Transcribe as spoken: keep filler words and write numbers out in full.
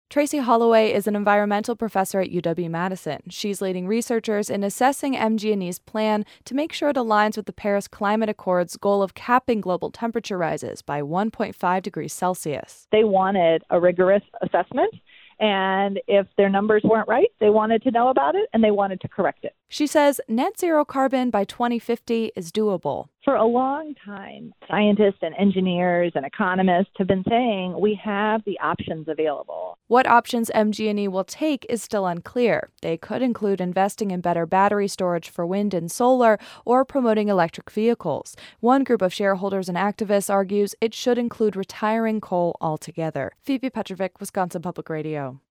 Tracy Holloway is an environmental professor at U W-Madison. She's leading researchers in assessing M G and E's plan to make sure it aligns with the Paris Climate Accord's goal of capping global temperature rises by one point five degrees Celsius. They wanted a rigorous assessment, and if their numbers weren't right, they wanted to know about it, and they wanted to correct it. She says net zero carbon by twenty fifty is doable. For a long time, scientists and engineers and economists have been saying we have the options available. What options M G and E will take is still unclear. They could include investing in better battery storage for wind and solar or promoting electric vehicles. One group of shareholders and activists argues it should include retiring coal altogether. Phoebe Petrovic, Wisconsin Public Radio.